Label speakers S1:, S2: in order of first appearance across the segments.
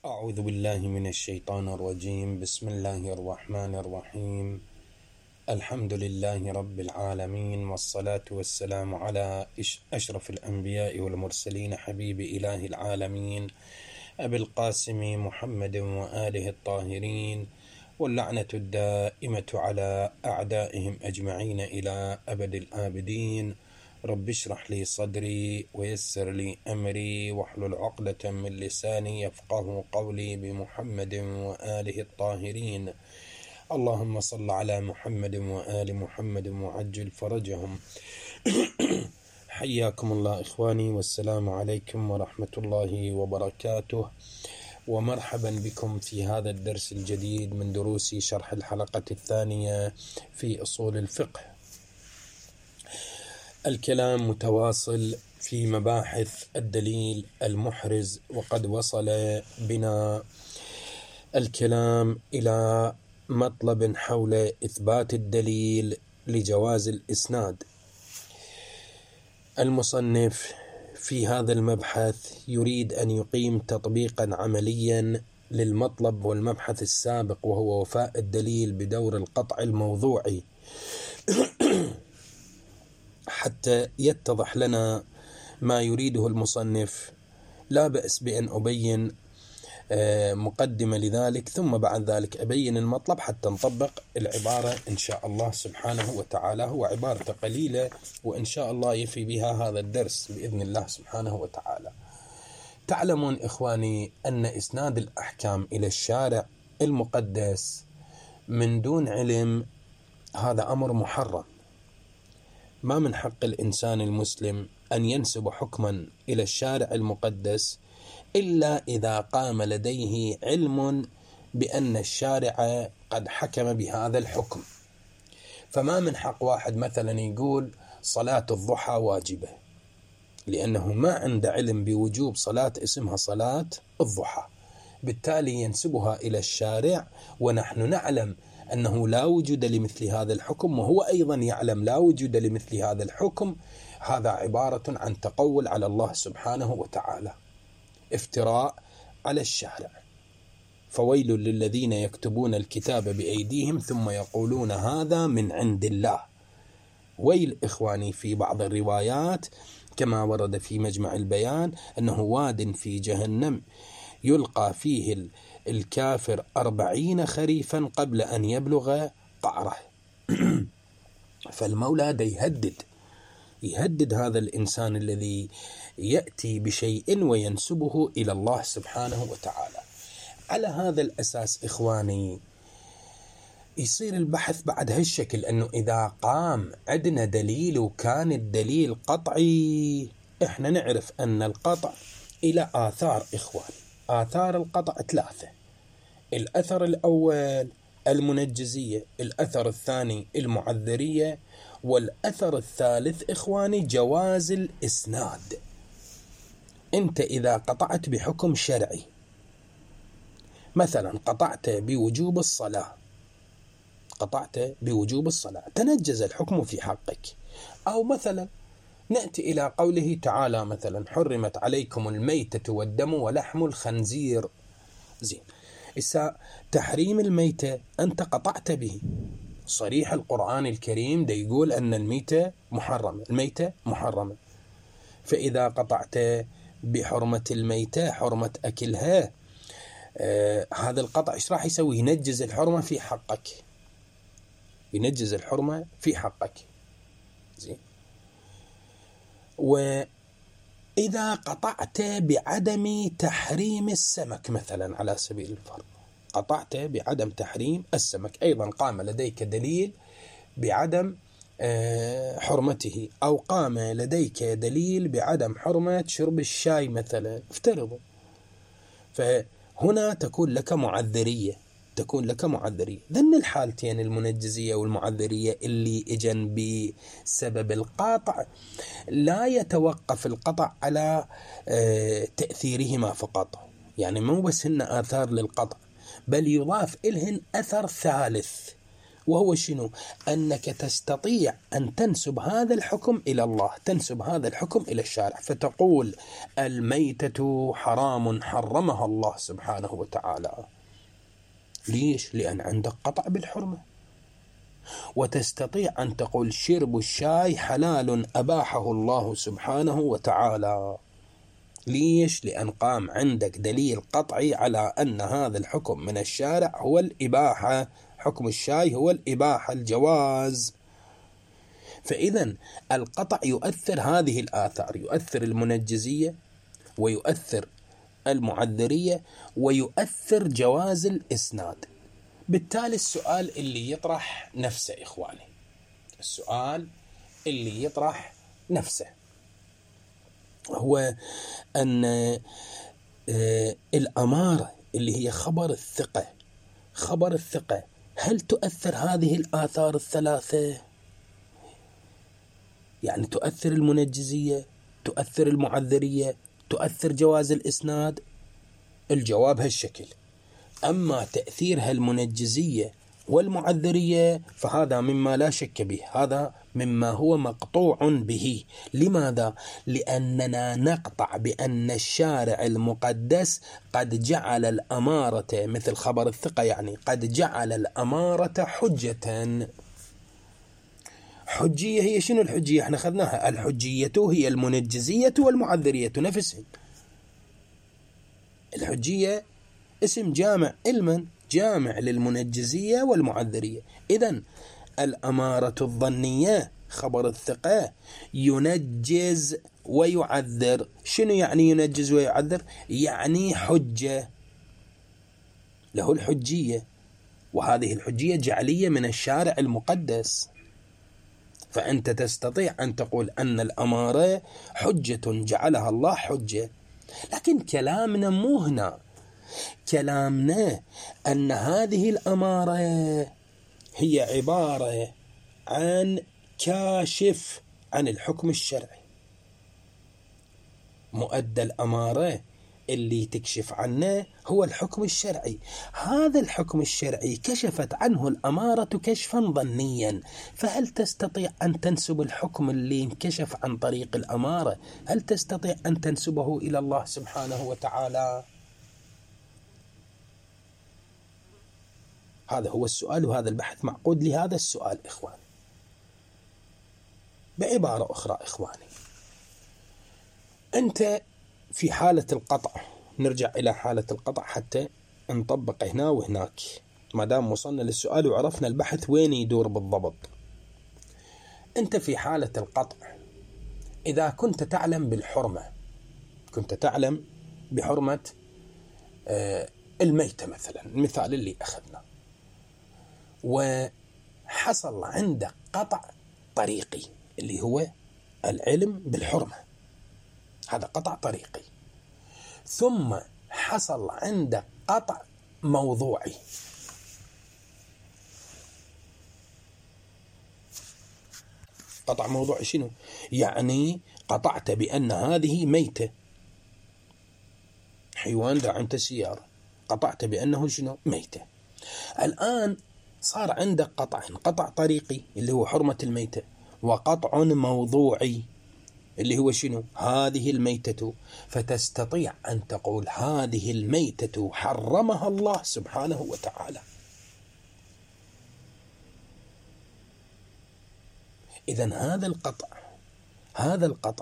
S1: أعوذ بالله من الشيطان الرجيم. بسم الله الرحمن الرحيم. الحمد لله رب العالمين، والصلاة والسلام على أشرف الأنبياء والمرسلين، حبيب إله العالمين أبي القاسم محمد وآله الطاهرين، واللعنة الدائمة على أعدائهم أجمعين إلى أبد الآبدين. رب اشرح لي صدري ويسر لي أمري واحلل عقدة من لساني يفقه قولي، بمحمد وآله الطاهرين. اللهم صل على محمد وآل محمد وعجل فرجهم. حياكم الله إخواني، والسلام عليكم ورحمة الله وبركاته، ومرحبا بكم في هذا الدرس الجديد من دروس شرح الحلقة الثانية في أصول الفقه. الكلام متواصل في مباحث الدليل المحرز، وقد وصل بنا الكلام إلى مطلب حول إثبات الدليل لجواز الإسناد. المصنف في هذا المبحث يريد أن يقيم تطبيقا عمليا للمطلب والمبحث السابق، وهو وفاء الدليل بدور القطع الموضوعي، حتى يتضح لنا ما يريده المصنف. لا بأس بأن أبين مقدمة لذلك، ثم بعد ذلك أبين المطلب حتى نطبق العبارة إن شاء الله سبحانه وتعالى. هو عبارة قليلة وإن شاء الله يفي بها هذا الدرس بإذن الله سبحانه وتعالى. تعلمون إخواني أن إسناد الأحكام إلى الشارع المقدس من دون علم هذا أمر محرم. ما من حق الإنسان المسلم أن ينسب حكما إلى الشارع المقدس إلا إذا قام لديه علم بأن الشارع قد حكم بهذا الحكم. فما من حق واحد مثلا يقول صلاة الضحى واجبة، لأنه ما عنده علم بوجوب صلاة اسمها صلاة الضحى، بالتالي ينسبها إلى الشارع، ونحن نعلم أنه لا وجود لمثل هذا الحكم، وهو أيضا يعلم لا وجود لمثل هذا الحكم. هذا عبارة عن تقول على الله سبحانه وتعالى، افتراء على الشارع. فويل للذين يكتبون الكتاب بأيديهم ثم يقولون هذا من عند الله. ويل إخواني في بعض الروايات كما ورد في مجمع البيان أنه واد في جهنم يلقى فيه الكافر 40 خريفا قبل أن يبلغ قعره. فالمولى دا يهدد هذا الإنسان الذي يأتي بشيء وينسبه إلى الله سبحانه وتعالى. على هذا الأساس إخواني يصير البحث بعد هالشكل، أنه إذا قام عندنا دليل وكان الدليل قطعي، إحنا نعرف أن القطع إلى آثار إخواني. آثار القطع 3: الأثر الأول المنجزية، الأثر الثاني المعذرية، والأثر الثالث إخواني جواز الإسناد. أنت إذا قطعت بحكم شرعي، مثلا قطعت بوجوب الصلاة، تنجز الحكم في حقك. أو مثلا نأتي إلى قوله تعالى مثلا حرمت عليكم الميتة والدم ولحم الخنزير. زين، تحريم الميتة أنت قطعت به، صريح القرآن الكريم دا يقول أن الميتة محرمة. فإذا قطعت بحرمة الميتة، حرمة أكلها، هذا القطع إيش راح يسوي؟ ينجز الحرمة في حقك. زين. وإذا قطعت بعدم تحريم السمك مثلا على سبيل الفرض، قطعت بعدم تحريم السمك، أيضا قام لديك دليل بعدم حرمته، أو قام لديك دليل بعدم حرمة شرب الشاي مثلا، افترضوا. فهنا تكون لك معذرية. ذن الحالتين المنجزية والمعذرية اللي اجن بسبب القطع، لا يتوقف القطع على تأثيرهما فقط، يعني مو بس هن آثار للقطع، بل يضاف إلهن أثر ثالث، وهو شنو؟ أنك تستطيع أن تنسب هذا الحكم إلى الله، تنسب هذا الحكم إلى الشارع، فتقول الميتة حرام حرمها الله سبحانه وتعالى. ليش؟ لأن عندك قطع بالحرمة. وتستطيع أن تقول شرب الشاي حلال أباحه الله سبحانه وتعالى. ليش؟ لأن قام عندك دليل قطعي على أن هذا الحكم من الشارع هو الإباحة، حكم الشاي هو الإباحة، الجواز. فإذا القطع يؤثر هذه الآثار، يؤثر المنجزية، ويؤثر المعذرية، ويؤثر جواز الإسناد. بالتالي السؤال اللي يطرح نفسه إخواني، السؤال اللي يطرح نفسه هو أن الأمارة اللي هي خبر الثقة، خبر الثقة، هل تؤثر هذه الآثار الثلاثة؟ يعني تؤثر المنجزية، تؤثر المعذرية، تؤثر جواز الإسناد؟ الجواب هالشكل. أما تأثيرها المنجزية والمعذرية فهذا مما لا شك به، هذا مما هو مقطوع به. لماذا؟ لأننا نقطع بأن الشارع المقدس قد جعل الأمارة مثل خبر الثقة، يعني قد جعل الأمارة حجة. حجية هي شنو الحجية؟ احنا أخذناها، الحجية هي المنجزية والمعذرية نفسهم. الحجية اسم جامع، علما جامع للمنجزية والمعذرية. إذن الأمارة الظنية خبر الثقة ينجز ويعذر. شنو يعني ينجز ويعذر؟ يعني حجة، له الحجية، وهذه الحجية جعلية من الشارع المقدس. فأنت تستطيع أن تقول أن الأمارة حجة جعلها الله حجة. لكن كلامنا مو هنا، كلامنا أن هذه الأمارة هي عبارة عن كاشف عن الحكم الشرعي. مؤدى الأمارة اللي تكشف عنه هو الحكم الشرعي. هذا الحكم الشرعي كشفت عنه الأمارة كشفا ظنيا، فهل تستطيع أن تنسب الحكم اللي انكشف عن طريق الأمارة، هل تستطيع أن تنسبه إلى الله سبحانه وتعالى؟ هذا هو السؤال، وهذا البحث معقود لهذا السؤال إخواني. بعبارة أخرى إخواني، أنت في حالة القطع، نرجع إلى حالة القطع حتى نطبق هنا وهناك، ما دام وصلنا للسؤال وعرفنا البحث وين يدور بالضبط. أنت في حالة القطع إذا كنت تعلم بالحرمة، كنت تعلم بحرمة الميتة مثلا، المثال اللي أخذنا، وحصل عندك قطع طريقي اللي هو العلم بالحرمة، هذا قطع طريقي. ثم حصل عندك قطع موضوعي. قطع موضوعي شنو؟ يعني قطعت بأن هذه ميتة، حيوان دعمت السيارة، قطعت بأنه شنو؟ ميتة. الآن صار عندك قطعين، قطع طريقي اللي هو حرمة الميتة، وقطع موضوعي اللي هو شنو؟ هذه الميتة. فتستطيع أن تقول هذه الميتة حرمها الله سبحانه وتعالى. إذن هذا القطع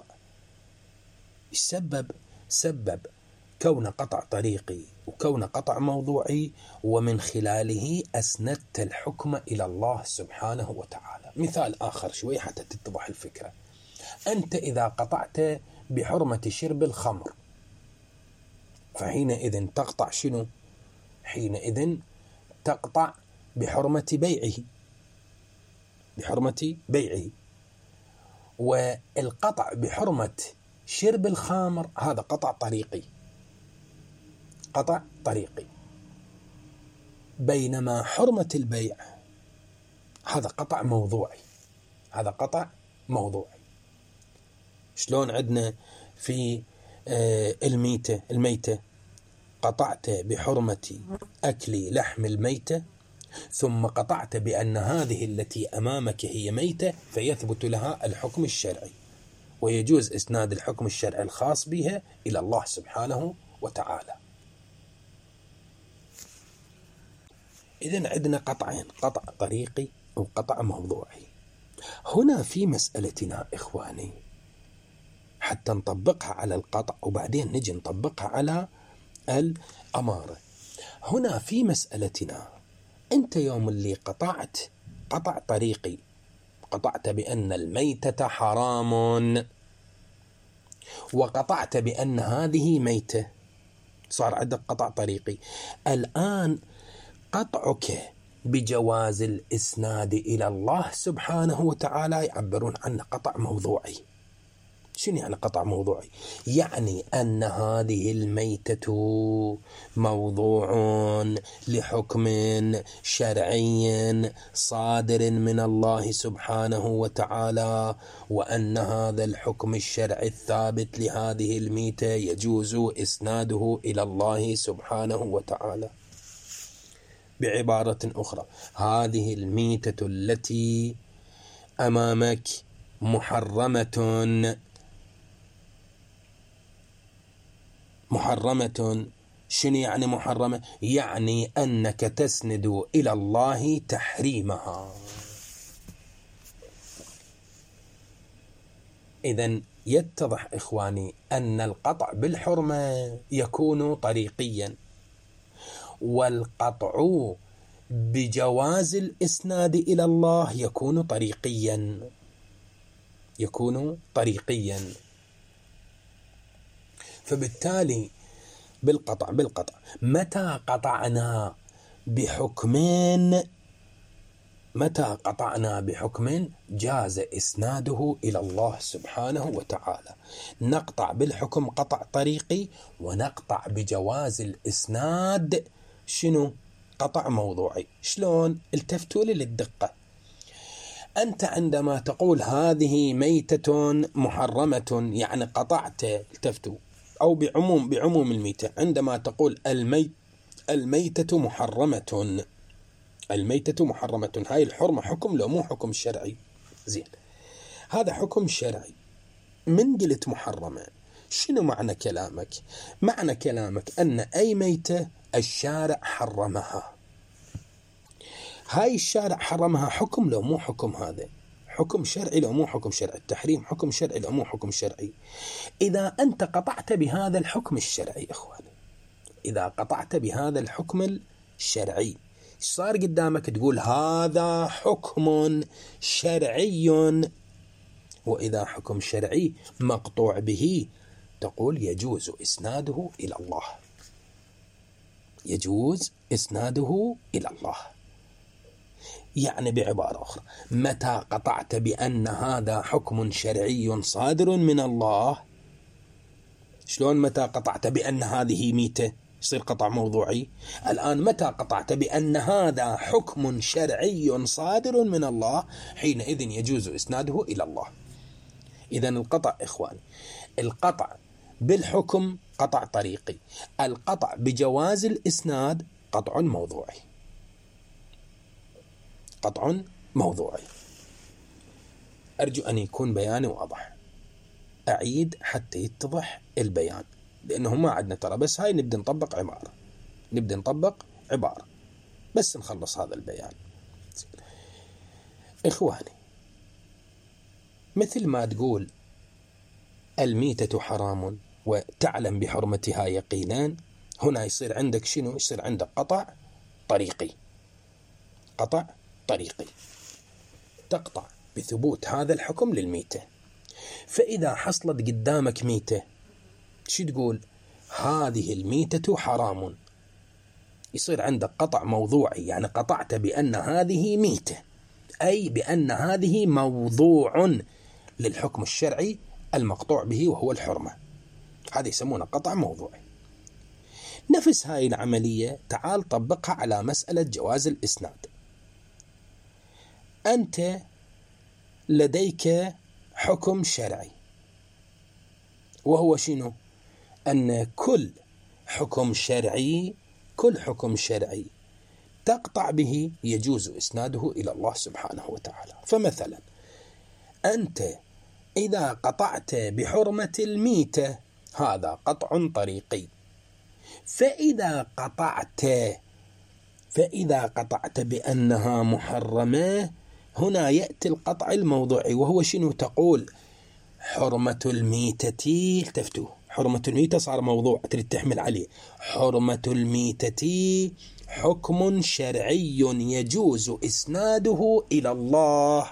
S1: سبب كون قطع طريقي وكون قطع موضوعي، ومن خلاله أسندت الحكم إلى الله سبحانه وتعالى. مثال آخر شوي حتى تتضح الفكرة. أنت إذا قطعت بحرمة شرب الخمر، فحينئذ تقطع شنو؟ حينئذ تقطع بحرمة بيعه. والقطع بحرمة شرب الخمر هذا قطع طريقي، بينما حرمة البيع هذا قطع موضوعي. شلون عندنا في الميتة قطعت بحرمة أكل لحم الميتة، ثم قطعت بأن هذه التي أمامك هي ميتة، فيثبت لها الحكم الشرعي، ويجوز إسناد الحكم الشرعي الخاص بها إلى الله سبحانه وتعالى. إذن عندنا قطعين: قطع طريقي وقطع موضوعي. هنا في مسألتنا إخواني حتى نطبقها على القطع وبعدين نجي نطبقها على الأمارة. هنا في مسألتنا أنت يوم اللي قطعت قطع طريقي، قطعت بأن الميتة حرام، وقطعت بأن هذه ميتة، صار عندك قطع طريقي. الآن قطعك بجواز الإسناد إلى الله سبحانه وتعالى يعبرون عنه قطع موضوعي. شنو يعني قطع موضوعي؟ يعني أن هذه الميتة موضوع لحكم شرعي صادر من الله سبحانه وتعالى، وأن هذا الحكم الشرعي الثابت لهذه الميتة يجوز إسناده إلى الله سبحانه وتعالى. بعبارة أخرى، هذه الميتة التي أمامك محرمة. شنو يعني محرمة؟ يعني أنك تسند إلى الله تحريمها. إذن يتضح إخواني أن القطع بالحرمة يكون طريقيا، والقطع بجواز الإسناد إلى الله يكون طريقيا. فبالتالي بالقطع متى قطعنا بحكم جاز إسناده إلى الله سبحانه وتعالى. نقطع بالحكم قطع طريقي، ونقطع بجواز الإسناد شنو؟ قطع موضوعي. شلون؟ التفتوا لي للدقة. أنت عندما تقول هذه ميتة محرمة يعني قطعت، التفتوا، أو بعموم الميتة. عندما تقول الميتة محرمة، هاي الحرمة حكم لو مو حكم شرعي؟ زين، هذا حكم شرعي. من قلت محرمة شنو معنى كلامك؟ معنى كلامك أن أي ميتة الشارع حرمها. هاي الشارع حرمها حكم لو مو حكم؟ هذا حكم شرعي لو مو حكم شرعي؟ التحريم حكم شرعي لو مو حكم شرعي؟ إذا أنت قطعت بهذا الحكم الشرعي إخواني، إذا قطعت بهذا الحكم الشرعي، صار قدامك تقول هذا حكم شرعي. وإذا حكم شرعي مقطوع به تقول يجوز إسناده إلى الله، يعني بعبارة أخرى، متى قطعت بأن هذا حكم شرعي صادر من الله؟ شلون متى قطعت بأن هذه ميتة يصير قطع موضوعي؟ الآن متى قطعت بأن هذا حكم شرعي صادر من الله، حينئذ يجوز إسناده إلى الله. إذن القطع إخواني، القطع بالحكم قطع طريقي، القطع بجواز الإسناد قطع موضوعي. أرجو أن يكون بياني واضح. أعيد حتى يتضح البيان، لأنه ما عندنا ترى، بس هاي نبدأ نطبق عبارة بس نخلص هذا البيان. إخواني، مثل ما تقول الميتة حرام وتعلم بحرمتها يقينا، هنا يصير عندك شنو؟ يصير عندك قطع طريقي. تقطع بثبوت هذا الحكم للميتة. فإذا حصلت قدامك ميتة، شو تقول؟ هذه الميتة حرام. يصير عندك قطع موضوعي، يعني قطعت بأن هذه ميتة، أي بأن هذه موضوع للحكم الشرعي المقطوع به وهو الحرمة. هذا يسمونه قطع موضوعي. نفس هاي العملية تعال طبقها على مسألة جواز الإسناد. أنت لديك حكم شرعي، وهو شنو؟ أن كل حكم شرعي تقطع به يجوز إسناده إلى الله سبحانه وتعالى. فمثلا أنت إذا قطعت بحرمة الميتة هذا قطع طريقي، فإذا قطعت بأنها محرمة هنا يأتي القطع الموضوعي، وهو شنو؟ تقول حرمة الميتة، التفتوا، حرمة الميتة صار موضوع تريد تحمل عليه، حرمة الميتة حكم شرعي يجوز إسناده إلى الله.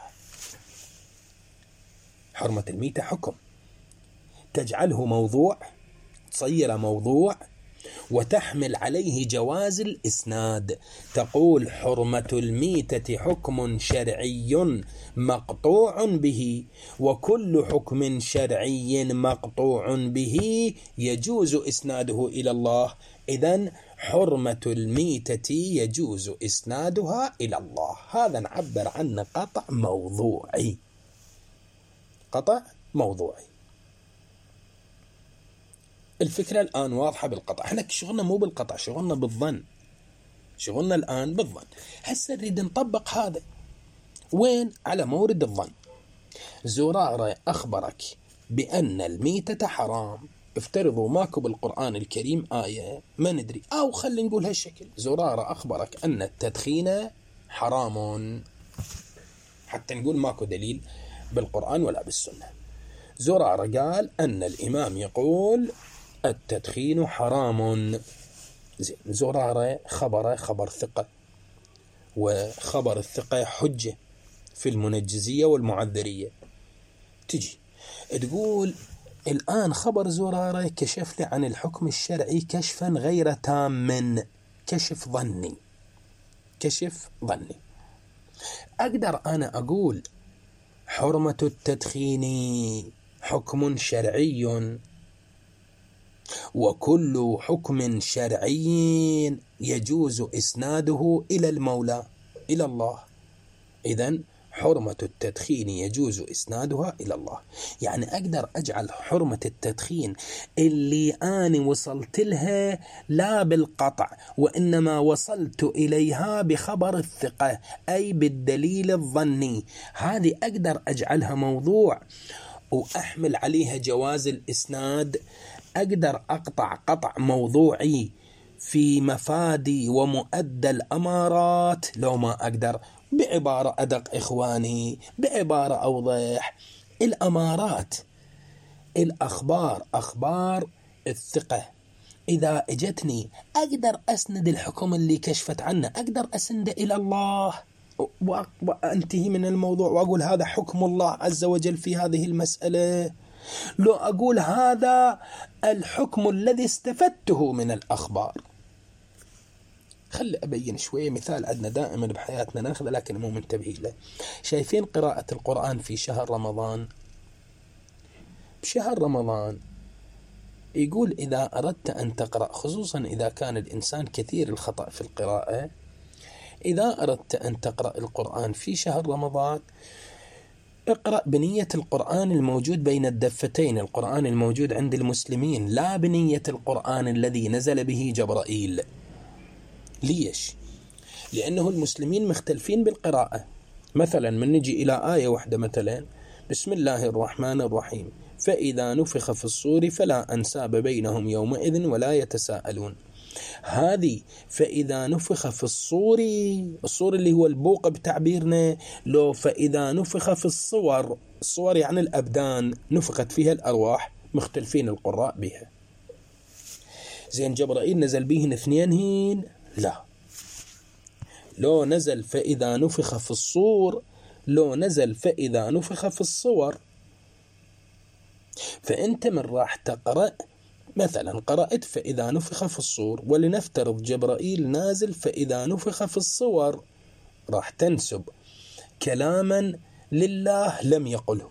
S1: حرمة الميتة حكم تجعله موضوع، تصير موضوع وتحمل عليه جواز الإسناد. تقول حرمة الميتة حكم شرعي مقطوع به، وكل حكم شرعي مقطوع به يجوز إسناده إلى الله. إذن حرمة الميتة يجوز إسنادها إلى الله. هذا نعبر عنه قطع موضوعي، قطع موضوعي. الفكرة الآن واضحة بالقطع. احنا شغلنا مو بالقطع، شغلنا بالظن، شغلنا الآن بالظن. هسه نريد نطبق هذا وين؟ على مورد الظن. زرارة أخبرك بأن الميتة حرام، افترضوا ماكو بالقرآن الكريم آية ما ندري، أو خلي نقول هالشكل، زرارة أخبرك أن التدخين حرام، حتى نقول ماكو دليل بالقرآن ولا بالسنة. زرارة قال أن الإمام يقول التدخين حرام. زين، زرارة خبر ثقة، وخبر الثقة حجة في المنجزية والمعذرية. تجي تقول الآن خبر زرارة كشف لي عن الحكم الشرعي كشفا غير تام، كشف ظني، كشف ظني. أقدر أنا أقول حرمة التدخين حكم شرعي، وكل حكم شرعي يجوز إسناده إلى المولى، إلى الله. إذن حرمة التدخين يجوز إسنادها إلى الله. يعني أقدر أجعل حرمة التدخين اللي أنا وصلت لها لا بالقطع، وإنما وصلت إليها بخبر الثقة، أي بالدليل الظني، هذه أقدر أجعلها موضوع وأحمل عليها جواز الإسناد. أقدر أقطع قطع موضوعي في مفادي ومؤدى الأمارات، لو ما أقدر بعبارة أدق إخواني، بعبارة أوضح. الأمارات، الأخبار، أخبار الثقة إذا اجتني أقدر أسند الحكم اللي كشفت عنه، أقدر أسند إلى الله وأنتهي من الموضوع وأقول هذا حكم الله عز وجل في هذه المسألة. لو أقول هذا الحكم الذي استفدته من الأخبار. خلي أبين شوية مثال عندنا دائما بحياتنا ناخذه لكن مو منتبهين له. شايفين قراءة القرآن في شهر رمضان؟ بشهر رمضان يقول إذا أردت أن تقرأ، خصوصا إذا كان الإنسان كثير الخطأ في القراءة، إذا أردت أن تقرأ القرآن في شهر رمضان اقرأ بنية القرآن الموجود بين الدفتين، القرآن الموجود عند المسلمين، لا بنية القرآن الذي نزل به جبرائيل. ليش؟ لأنه المسلمين مختلفين بالقراءة. مثلا من نجي إلى آية واحدة، مثلا بسم الله الرحمن الرحيم فإذا نفخ في الصور فلا أنساب بينهم يومئذ ولا يتساءلون. هذه فإذا نفخ في الصور، الصور اللي هو البوق بتعبيرنا، لو فإذا نفخ في الصور، الصور يعني الأبدان نفخت فيها الأرواح، مختلفين القراء بها. زين جبرائيل نزل بهن اثنين؟ لا، لو نزل فإذا نفخ في الصور، لو نزل فإذا نفخ في الصور. فأنت من راح تقرأ مثلا قرأت فإذا نفخ في الصور، ولنفترض جبرائيل نازل فإذا نفخ في الصور، راح تنسب كلاما لله لم يقله.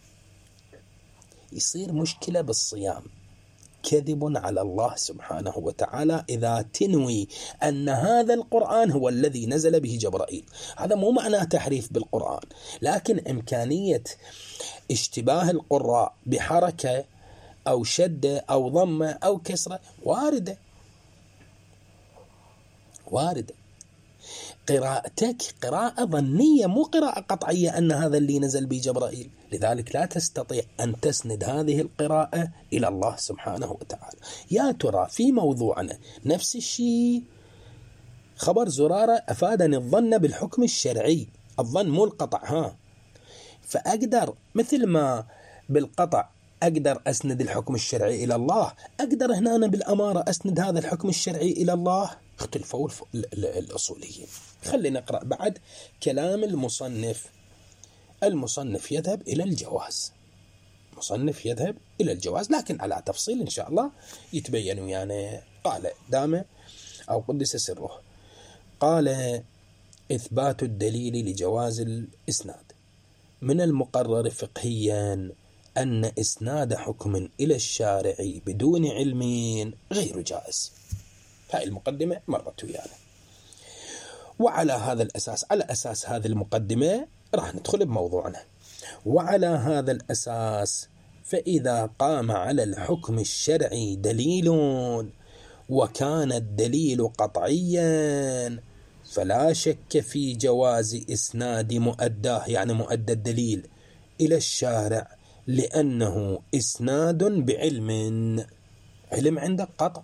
S1: يصير مشكلة بالصيام، كذب على الله سبحانه وتعالى إذا تنوي أن هذا القرآن هو الذي نزل به جبرائيل. هذا مو معناه تحريف بالقرآن، لكن إمكانية اشتباه القراء بحركة أو شدة أو ضمة أو كسرة واردة. قراءتك قراءة ظنية مو قراءة قطعية أن هذا اللي نزل به جبرائيل، لذلك لا تستطيع أن تسند هذه القراءة إلى الله سبحانه وتعالى. يا ترى في موضوعنا نفس الشيء، خبر زرارة أفادني الظن بالحكم الشرعي، الظن مو القطع، فأقدر مثل ما بالقطع أقدر أسند الحكم الشرعي إلى الله، أقدر هنا أنا بالأمارة أسند هذا الحكم الشرعي إلى الله. اختلفوا الأصوليين. خلينا نقرأ بعد كلام المصنف. المصنف يذهب إلى الجواز، مصنف يذهب إلى الجواز، لكن على تفصيل إن شاء الله يتبين. يعني قال دامه أو قدس سره، قال: إثبات الدليل لجواز الإسناد. من المقرر فقهيا أن إسناد حكم إلى الشارع بدون علم غير جائز. هاي المقدمة مرت ويانا. وعلى هذا الأساس، على أساس هذه المقدمة راح ندخل بموضوعنا. وعلى هذا الأساس فإذا قام على الحكم الشرعي دليل وكان الدليل قطعيا فلا شك في جواز إسناد مؤداه، يعني مؤدى الدليل، إلى الشارع، لأنه إسناد بعلم، علم عندك قطع.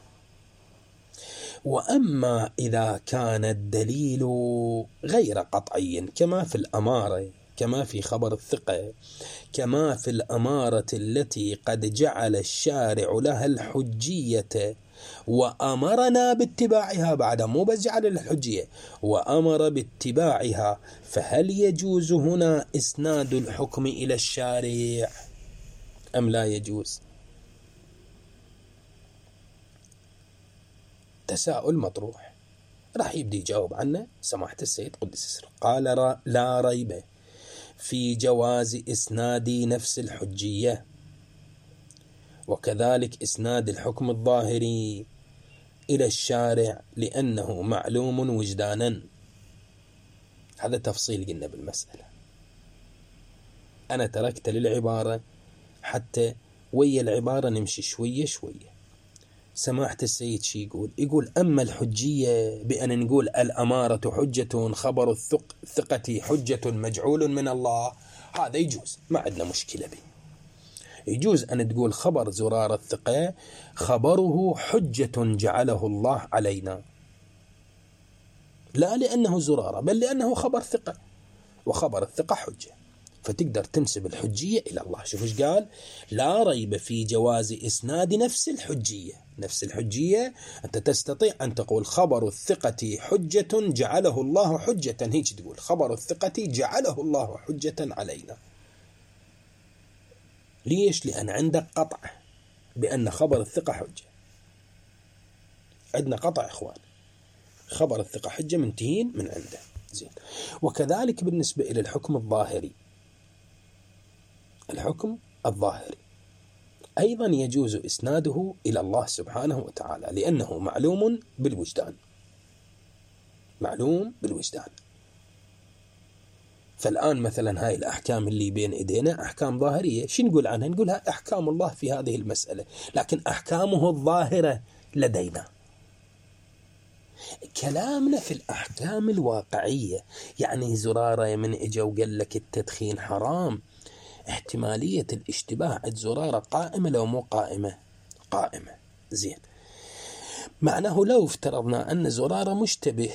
S1: وأما إذا كان الدليل غير قطعي كما في الأمارة، كما في خبر الثقة، كما في الأمارة التي قد جعل الشارع لها الحجية وأمرنا باتباعها، بعد مو بس جعل الحجية وأمر باتباعها، فهل يجوز هنا إسناد الحكم إلى الشارع أم لا يجوز؟ تساؤل مطروح، راح يبدي يجاوب عنه سماحة السيد قدس سره. قال: لا ريب في جواز إسناد نفس الحجية، وكذلك إسناد الحكم الظاهري إلى الشارع، لأنه معلوم وجدانا. هذا تفصيل قلنا بالمسألة. أنا تركت للعبارة حتى ويا العبارة نمشي شوية شوية. سماحة السيد شي يقول أما الحجية بأن نقول الأمارة حجة، خبر الثقة حجة مجعول من الله، هذا يجوز، ما عندنا مشكلة به. يجوز أن تقول خبر زرار الثقة خبره حجة جعله الله علينا، لا لأنه زرارة بل لأنه خبر ثقة، وخبر الثقة حجة، فتقدر تنسب الحجية إلى الله. شوف ايش قال: لا ريب في جواز إسناد نفس الحجية. نفس الحجية أنت تستطيع أن تقول خبر الثقة حجة جعله الله حجة، هيك تقول خبر الثقة جعله الله حجة علينا. ليش؟ لأن عندك قطع بأن خبر الثقة حجة. عندنا قطع إخوان، خبر الثقة حجة، منتهين من عنده. زين. وكذلك بالنسبة إلى الحكم الظاهري، الحكم الظاهري أيضا يجوز إسناده إلى الله سبحانه وتعالى، لأنه معلوم بالوجدان، معلوم بالوجدان. فالآن مثلا هاي الأحكام اللي بين إيدينا أحكام ظاهرية، شو نقول عنها؟ نقولها أحكام الله في هذه المسألة، لكن أحكامه الظاهرة لدينا. كلامنا في الأحكام الواقعية، يعني زرارة من إجا وقال لك التدخين حرام، احتمالية الاشتباه عند زرارة قائمة لو مو قائمة؟ قائمة. زين، معناه لو افترضنا أن زرارة مشتبه،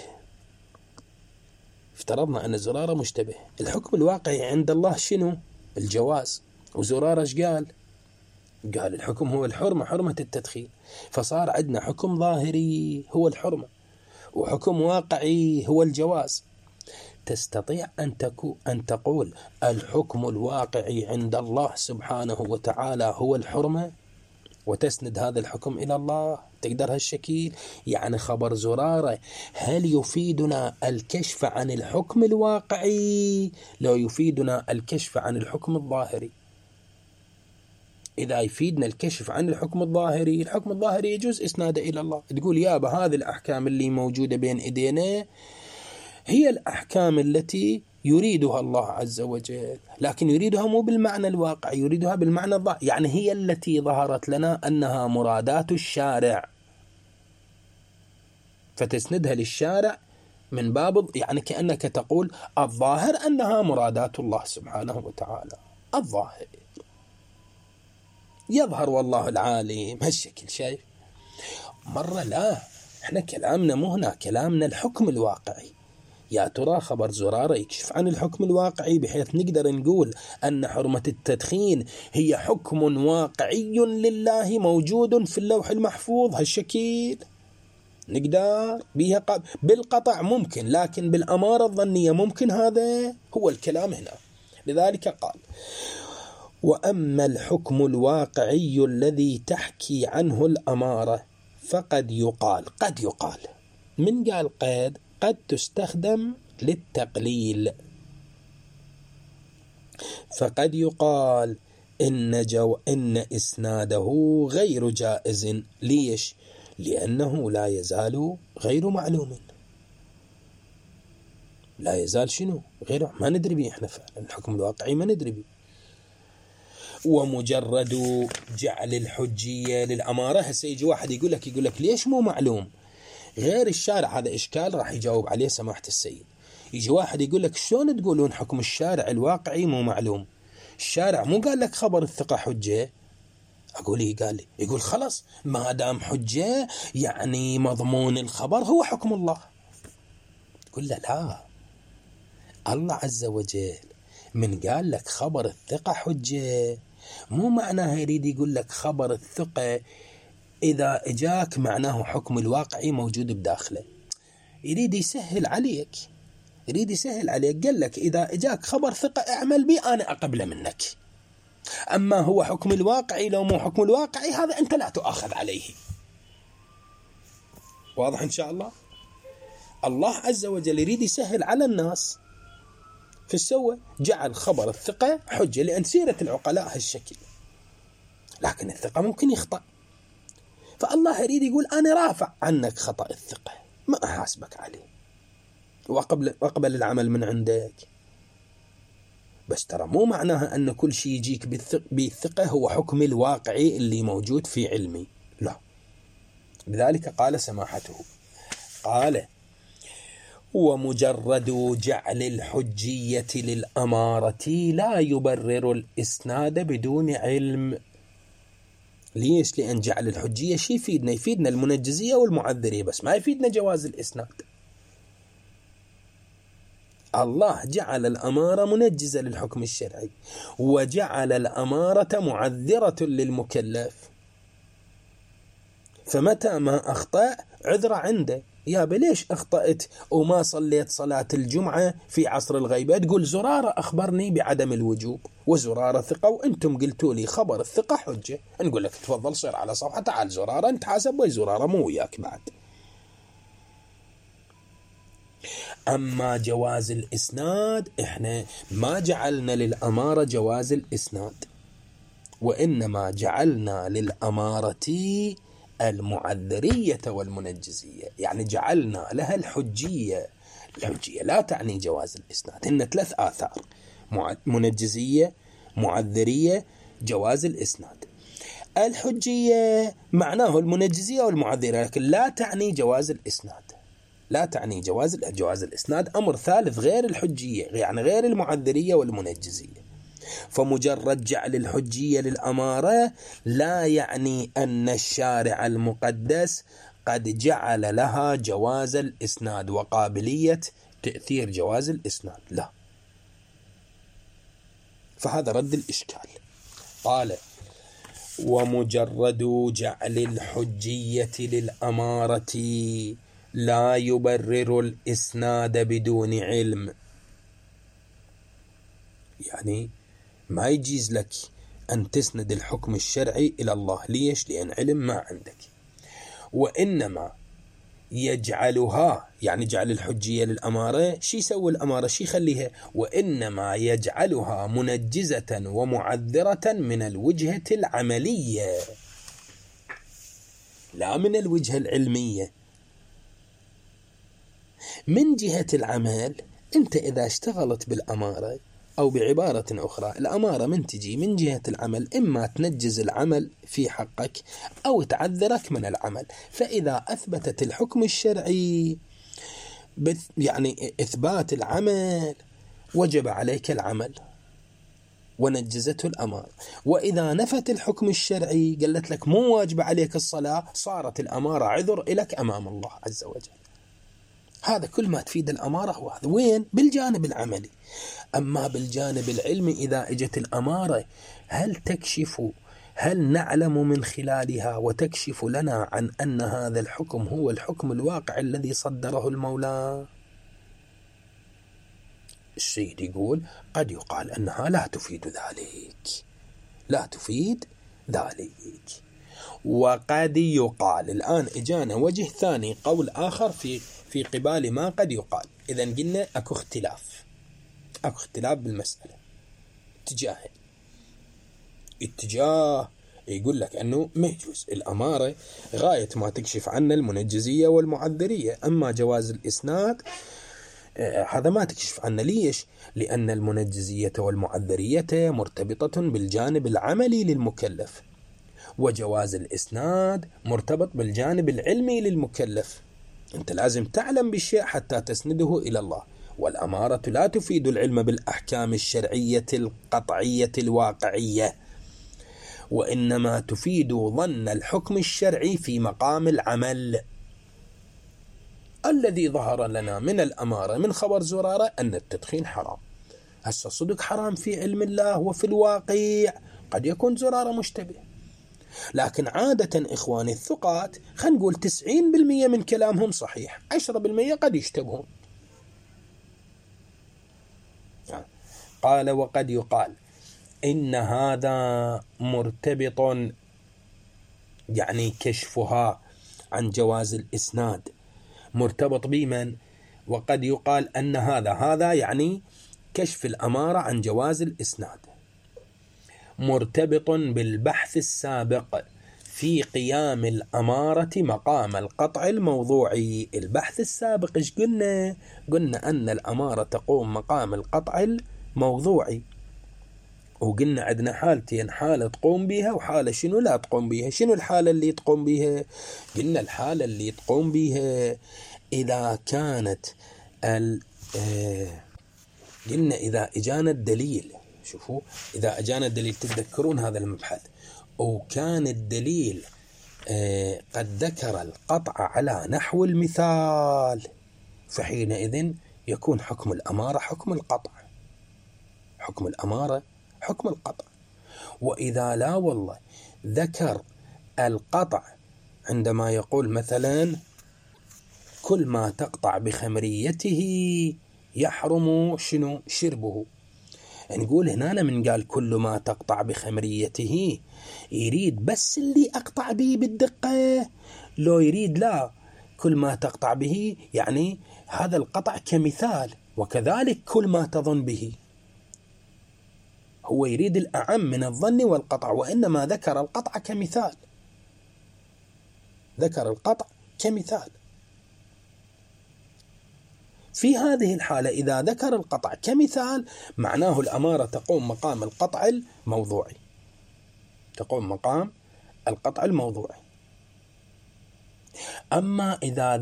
S1: افترضنا أن زرارة مشتبه، الحكم الواقعي عند الله شنو؟ الجواز. وزرارة ايش قال؟ قال الحكم هو الحرمة، حرمة التدخين. فصار عندنا حكم ظاهري هو الحرمة، وحكم واقعي هو الجواز. تستطيع أن تقول الحكم الواقعي عند الله سبحانه وتعالى هو الحرمة وتسند هذا الحكم إلى الله؟ تقدر هالشكل؟ يعني خبر زرارة هل يفيدنا الكشف عن الحكم الواقعي لو يفيدنا الكشف عن الحكم الظاهري؟ إذا يفيدنا الكشف عن الحكم الظاهري، الحكم الظاهري يجوز إسناده إلى الله. تقول يابا هذه الأحكام اللي موجودة بين إيدينا هي الأحكام التي يريدها الله عز وجل، لكن يريدها مو بالمعنى الواقع، يريدها بالمعنى الظاهر، يعني هي التي ظهرت لنا أنها مرادات الشارع، فتسندها للشارع من باب يعني كأنك تقول الظاهر أنها مرادات الله سبحانه وتعالى، الظاهر يظهر والله العالم هالشكل. شايف؟ مرة لا، احنا كلامنا مو هنا، كلامنا الحكم الواقعي. يا ترى خبر زرارة يكشف عن الحكم الواقعي بحيث نقدر نقول أن حرمة التدخين هي حكم واقعي لله موجود في اللوح المحفوظ هالشكل؟ نقدر بها بالقطع ممكن، لكن بالأمارة الظنية ممكن؟ هذا هو الكلام هنا. لذلك قال: وأما الحكم الواقعي الذي تحكي عنه الأمارة فقد يقال. قد يقال، من قال قد تستخدم للتقليل. فقد يقال إن إسناده غير جائز. ليش؟ لأنه لا يزال غير معلوم. لا يزال شنو؟ غير ما ندري به احنا فعلا، الحكم الواقعي ما ندري به. ومجرد جعل الحجية للأمارة، هسه يجي واحد يقول لك ليش مو معلوم؟ غير الشارع، هذا إشكال راح يجاوب عليه سماحة السيد. يجي واحد يقول لك شلون تقولون حكم الشارع الواقعي مو معلوم؟ الشارع مو قال لك خبر الثقة حجة؟ أقول إيه؟ قال لي، يقول خلاص ما دام حجة يعني مضمون الخبر هو حكم الله. تقول له لا، الله عز وجل من قال لك خبر الثقة حجة مو معناه يريد يقول لك خبر الثقة إذا إجاك معناه حكم الواقعي موجود بداخله. يريد يسهل عليك، قال لك إذا إجاك خبر ثقة اعمل بي أنا أقبله منك. أما هو حكم الواقعي لو مو حكم الواقعي هذا أنت لا تؤاخذ عليه. واضح إن شاء الله؟ الله عز وجل يريد يسهل على الناس، فسوى جعل خبر الثقة حجة، لأن سيرة العقلاء هالشكل، لكن الثقة ممكن يخطأ. فالله يريد يقول أنا رافع عنك خطأ الثقة، ما أحاسبك عليه، وأقبل العمل من عندك. بس ترى مو معناها أن كل شيء يجيك بالثقة هو حكم الواقعي اللي موجود في علمي، لا. لذلك قال سماحته، قال: ومجرد جعل الحجية للأمارة لا يبرر الإسناد بدون علم. ليش؟ لأن جعل الحجية شيء يفيدنا المنجزية والمعذرية، بس ما يفيدنا جواز الإسناد. الله جعل الأمارة منجزة للحكم الشرعي، وجعل الأمارة معذرة للمكلف، فمتى ما أخطأ عذر عنده. يا بليش أخطأت وما صليت صلاة الجمعة في عصر الغيبة؟ تقول زرارة أخبرني بعدم الوجوب، وزرارة ثقة وأنتم قلتوا لي خبر الثقة حجة. نقول لك تفضل صير على صفحة، تعال زرارة انت حاسب، وي زرارة مو وياك بعد. أما جواز الإسناد إحنا ما جعلنا للأمارة جواز الإسناد، وإنما جعلنا للأمارة المعذرية والمنجزية، يعني جعلنا لها الحجية. الحجية لا تعني جواز الإسناد، هن 3 آثار: منجزية، معذرية، جواز الإسناد. الحجية معناه المنجزية والمعذرية، لكن لا تعني جواز الإسناد، لا تعني جواز الإسناد أمر ثالث غير الحجية، يعني غير المعذرية والمنجزية. فمجرد جعل الحجية للأمارة لا يعني أن الشارع المقدس قد جعل لها جواز الإسناد وقابلية تأثير جواز الإسناد، لا. فهذا رد الإشكال. قال: ومجرد جعل الحجية للأمارة لا يبرر الإسناد بدون علم. يعني ما يجيز لك أن تسند الحكم الشرعي إلى الله. ليش؟ لأن علم ما عندك. وإنما يجعلها، يعني جعل الحجية للأمارة، شي يسوي الأمارة؟ شي يخليها؟ وإنما يجعلها منجزة ومعذرة من الوجهة العملية، لا من الوجهة العلمية. من جهة العمل، أنت إذا اشتغلت بالأمارة، أو بعبارة أخرى الأمارة من تجي من جهة العمل، إما تنجز العمل في حقك أو تعذرك من العمل. فإذا أثبتت الحكم الشرعي يعني إثبات العمل وجب عليك العمل ونجزته الأمارة. وإذا نفت الحكم الشرعي قالت لك مو واجب عليك الصلاة، صارت الأمارة عذر إليك أمام الله عز وجل. هذا كل ما تفيد الأمارة هو هذا. وين؟ بالجانب العملي. أما بالجانب العلمي إذا اجت الأمارة هل نعلم من خلالها وتكشف لنا عن أن هذا الحكم هو الحكم الواقع الذي صدره المولى؟ السيد يقول قد يقال أنها لا تفيد ذلك. وقد يقال، الآن إجانا وجه ثاني، قول آخر في قبال ما قد يقال. إذا قلنا أكو اختلاف بالمسألة. اتجاه يقول لك أنه ما يجوز الأمارة غاية ما تكشف عنا المنجزية والمعذرية، أما جواز الإسناد هذا ما تكشف عنه. ليش؟ لأن المنجزية والمعذرية مرتبطة بالجانب العملي للمكلف، وجواز الإسناد مرتبط بالجانب العلمي للمكلف. أنت لازم تعلم بالشيء حتى تسنده إلى الله. والأمارة لا تفيد العلم بالأحكام الشرعية القطعية الواقعية، وإنما تفيد ظن الحكم الشرعي في مقام العمل. الذي ظهر لنا من الأمارة من خبر زرارة أن التدخين حرام. هسه صدق حرام في علم الله وفي الواقع، قد يكون زرارة مشتبه، لكن عادة إخواني الثقات خلينا نقول 90% من كلامهم صحيح، 10% قد يشتبهون. قال وقد يقال إن هذا مرتبط، يعني كشفها عن جواز الإسناد مرتبط بمن؟ وقد يقال أن هذا يعني كشف الأمارة عن جواز الإسناد مرتبط بالبحث السابق في قيام الأمارة مقام القطع الموضوعي. البحث السابق إيش قلنا؟ قلنا أن الأمارة تقوم مقام القطع الموضوعي، وقلنا عندنا حالتين، حالة تقوم بها وحالة شنو لا تقوم بها. شنو الحالة اللي تقوم بها؟ قلنا الحالة اللي تقوم بها إذا كانت قلنا إذا أجانا الدليل، شوفوا إذا أجانا الدليل، تتذكرون هذا المبحث، وكان الدليل قد ذكر القطع على نحو المثال، فحينئذ يكون حكم الأمارة حكم القطع، حكم الأمارة حكم القطع. وإذا لا والله ذكر القطع عندما يقول مثلا كل ما تقطع بخمريته يحرم شنو شربه، نقول هنا من قال كل ما تقطع بخمريته يريد بس اللي أقطع به بالدقة، لو يريد لا كل ما تقطع به يعني هذا القطع كمثال، وكذلك كل ما تظن به. هو يريد الأعم من الظن والقطع، وإنما ذكر القطع كمثال، ذكر القطع كمثال. في هذه الحالة إذا ذكر القطع كمثال معناه الأمارة تقوم مقام القطع الموضوعي، تقوم مقام القطع الموضوعي. أما إذا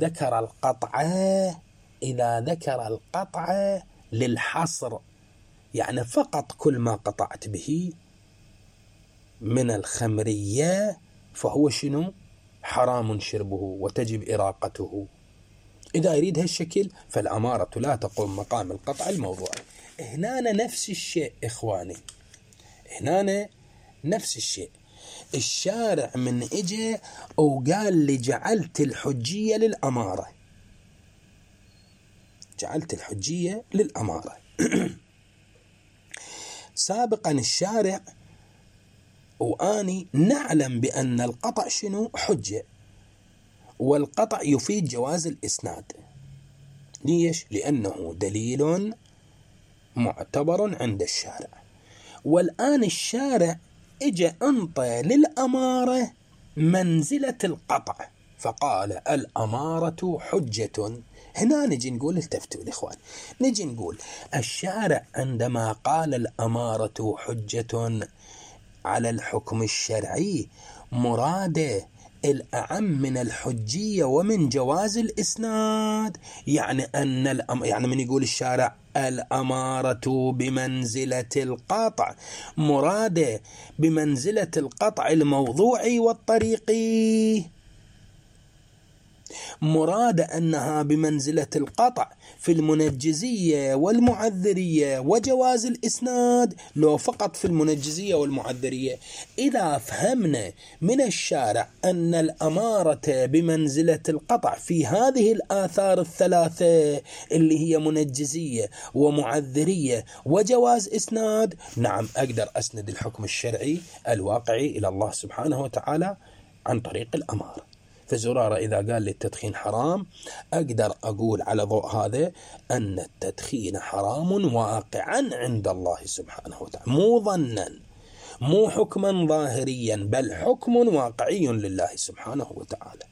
S1: ذكر القطع للحصر، يعني فقط كل ما قطعت به من الخمرية فهو شنو حرام شربه وتجب إراقته. إذا يريد هالشكل فالأمارة لا تقوم مقام القطع الموضوعي. هنا نفس الشيء إخواني، هنا نفس الشيء. الشارع من إجا وقال لي جعلت الحجية للأمارة، جعلت الحجية للأمارة. سابقا الشارع وآني نعلم بأن القطع شنو حجة، والقطع يفيد جواز الإسناد. ليش؟ لأنه دليل معتبر عند الشارع. والآن الشارع اجى انطى للأمارة منزلة القطع فقال الأمارة حجة. هنا نجي نقول، التفتوا الإخوان، نجي نقول الشارع عندما قال الأمارة حجة على الحكم الشرعي مراده الأعم من الحجية ومن جواز الإسناد. يعني يعني من يقول الشارع الأمارة بمنزلة القطع، مراده بمنزلة القطع الموضوعي والطريقي، مراد أنها بمنزلة القطع في المنجزية والمعذرية وجواز الإسناد، لو فقط في المنجزية والمعذرية. إذا فهمنا من الشارع أن الأمارة بمنزلة القطع في هذه الآثار الثلاثة اللي هي منجزية ومعذرية وجواز إسناد، نعم أقدر أسند الحكم الشرعي الواقعي إلى الله سبحانه وتعالى عن طريق الأمارة. فزرارة إذا قال لي التدخين حرام، أقدر أقول على ضوء هذا أن التدخين حرام واقعا عند الله سبحانه وتعالى، مو ظنا، مو حكما ظاهريا، بل حكم واقعي لله سبحانه وتعالى.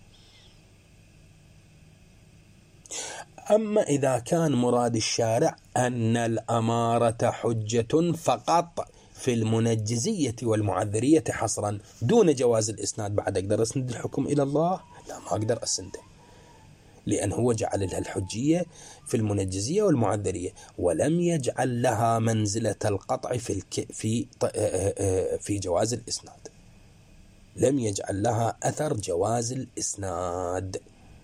S1: أما إذا كان مراد الشارع أن الأمارة حجة فقط في المنجزية والمعذرية حصرا دون جواز الإسناد، بعد أقدر أسند الحكم إلى الله؟ لا، ما أقدر أسنده، لأن هو جعل لها الحجية في المنجزية والمعذرية، ولم يجعل لها منزلة القطع في جواز الإسناد، لم يجعل لها أثر جواز الإسناد.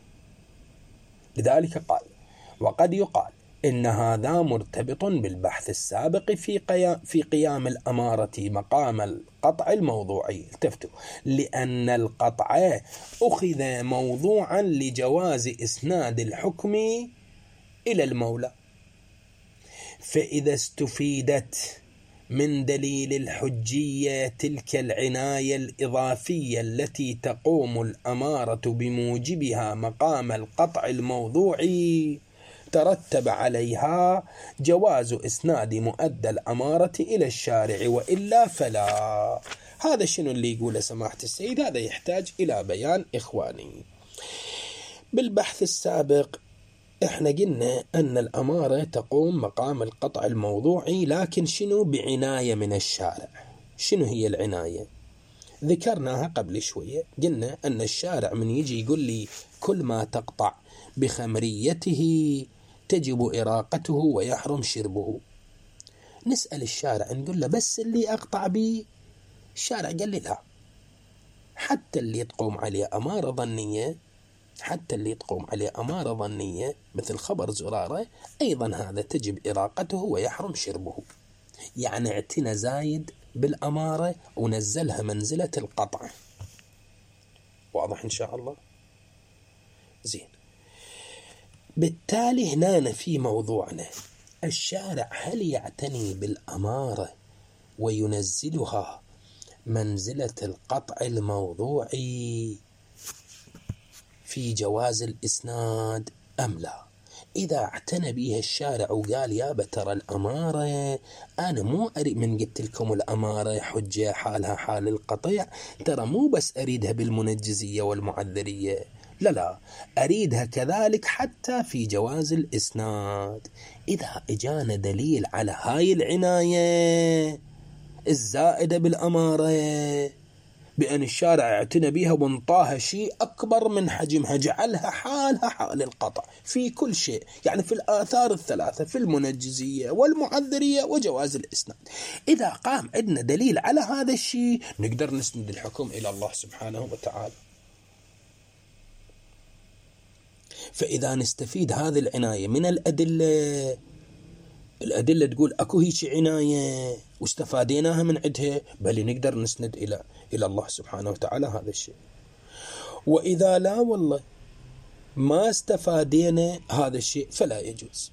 S1: لذلك قال: وقد يقال إن هذا مرتبط بالبحث السابق في قيام الأمارة مقام القطع الموضوعي. التفتوا، لأن القطع أخذ موضوعا لجواز إسناد الحكم إلى المولى، فإذا استفيدت من دليل الحجية تلك العناية الإضافية التي تقوم الأمارة بموجبها مقام القطع الموضوعي، ترتب عليها جواز إسناد مؤدى الأمارة إلى الشارع، وإلا فلا. هذا شنو اللي يقوله سماحة السيد؟ هذا يحتاج إلى بيان إخواني. بالبحث السابق احنا قلنا أن الأمارة تقوم مقام القطع الموضوعي، لكن شنو بعناية من الشارع. شنو هي العناية؟ ذكرناها قبل شوية، قلنا أن الشارع من يجي يقول لي كل ما تقطع بخمريته تجب إراقته ويحرم شربه، نسأل الشارع نقول له بس اللي أقطع به؟ الشارع قال لي لا، حتى اللي تقوم عليه أمارة ظنية، حتى اللي تقوم عليه أمارة ظنية مثل خبر زرارة أيضا هذا تجب إراقته ويحرم شربه. يعني اعتنى زايد بالأمارة ونزلها منزلة القطع. واضح إن شاء الله؟ زين. بالتالي هنا في موضوعنا، الشارع هل يعتني بالأمارة وينزلها منزلة القطع الموضوعي في جواز الإسناد أم لا؟ إذا اعتنى بها الشارع وقال يا بتر الأمارة أنا مو أريد، من قلت لكم الأمارة حجة حالها حال القطيع، ترى مو بس أريدها بالمنجزية والمعذرية، لا، أريدها كذلك حتى في جواز الإسناد. إذا إجانا دليل على هاي العناية الزائدة بالأمارة، بأن الشارع اعتنى بها وانطاها شيء أكبر من حجمها، جعلها حالها حال القطع في كل شيء، يعني في الآثار الثلاثة، في المنجزية والمعذرية وجواز الإسناد، إذا قام عندنا دليل على هذا الشيء نقدر نسند الحكم إلى الله سبحانه وتعالى. فإذا نستفيد هذه العناية من الأدلة تقول أكو هيك عناية واستفاديناها من عندها، بل نقدر نسند إلى الله سبحانه وتعالى هذا الشيء. وإذا لا والله ما استفادينا هذا الشيء فلا يجوز.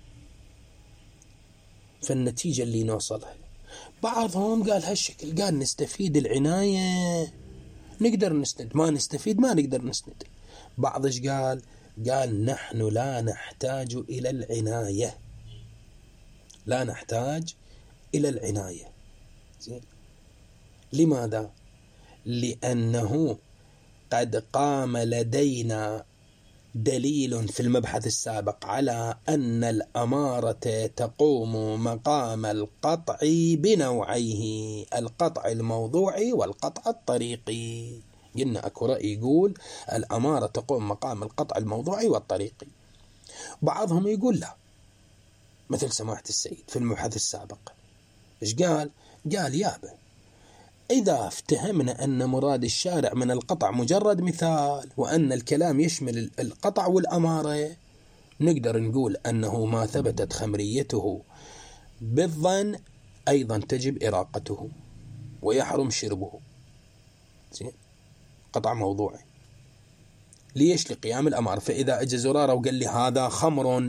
S1: فالنتيجة اللي نوصلها، بعضهم قال هالشكل، قال نستفيد العناية نقدر نسند، ما نستفيد ما نقدر نسند. بعضش قال نحن لا نحتاج إلى العناية، لا نحتاج إلى العناية. زين. لماذا؟ لأنه قد قام لدينا دليل في المبحث السابق على أن الأمارة تقوم مقام القطع بنوعيه، القطع الموضوعي والقطع الطريقي. قلنا أكو رأي يقول الأمارة تقوم مقام القطع الموضوعي والطريقي، بعضهم يقول لا، مثل سماحة السيد في المبحث السابق إيش قال؟ قال يابا إذا افتهمنا أن مراد الشارع من القطع مجرد مثال وأن الكلام يشمل القطع والأمارة، نقدر نقول أنه ما ثبتت خمريته بالظن أيضا تجب إراقته ويحرم شربه. زين، قطع موضوعي. ليش؟ لقيام الأمارة. فإذا أجى زرارة وقال لي هذا خمر،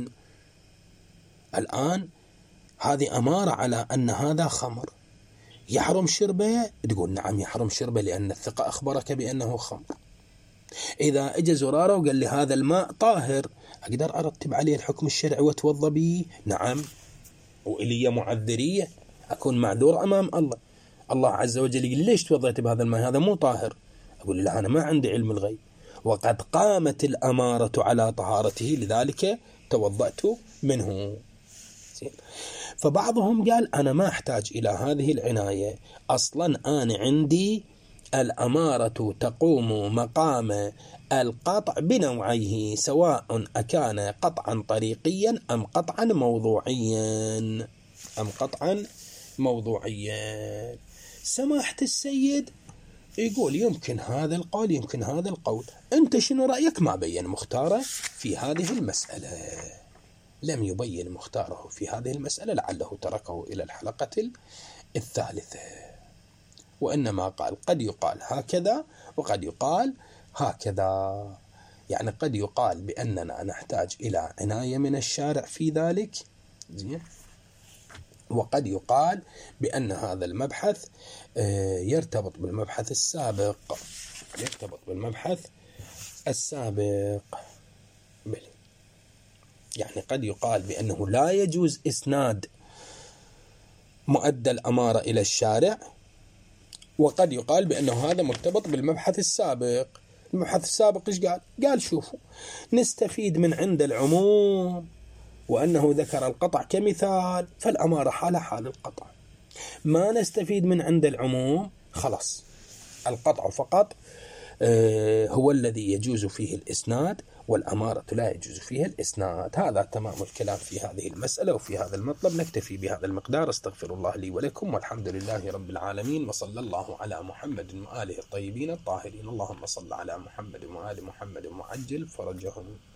S1: الآن هذه أمارة على أن هذا خمر، يحرم شربه؟ تقول نعم يحرم شربه لأن الثقة أخبرك بأنه خمر. إذا أجى زرارة وقال لي هذا الماء طاهر، أقدر أرتب عليه الحكم الشرعي وأتوضى به؟ نعم، وإلي معذرية، أكون معذور أمام الله. الله عز وجل يقول ليش توضيت بهذا الماء؟ هذا مو طاهر. أقول له أنا ما عندي علم الغيب، وقد قامت الأمارة على طهارته لذلك توضأت منه. فبعضهم قال أنا ما أحتاج إلى هذه العناية، أصلا أنا عندي الأمارة تقوم مقام القطع بنوعيه، سواء أكان قطعا طريقيا أم قطعا موضوعيا. سماحة السيد يقول يمكن هذا القول يمكن هذا القول، أنت شنو رأيك؟ ما بين مختاره في هذه المسألة، لم يبين مختاره في هذه المسألة، لعله تركه إلى الحلقة الثالثة، وإنما قال قد يقال هكذا وقد يقال هكذا، يعني قد يقال بأننا نحتاج إلى عناية من الشارع في ذلك، وقد يقال بأن هذا المبحث يرتبط بالمبحث السابق، يعني قد يقال بأنه لا يجوز إسناد مؤدى الأمارة إلى الشارع، وقد يقال بأنه هذا مرتبط بالمبحث السابق. المبحث السابق إيش قال؟ قال شوفوا، نستفيد من عند العموم وأنه ذكر القطع كمثال، فالأمارة حال القطع. ما نستفيد من عند العموم، خلاص القطع فقط هو الذي يجوز فيه الإسناد، والأمارة لا يجوز فيها الإسناد. هذا تمام الكلام في هذه المسألة وفي هذا المطلب. نكتفي بهذا المقدار. استغفر الله لي ولكم، والحمد لله رب العالمين، وصلى الله على محمد وآله الطيبين الطاهرين. اللهم صل على محمد وآل محمد وعجل فرجهم.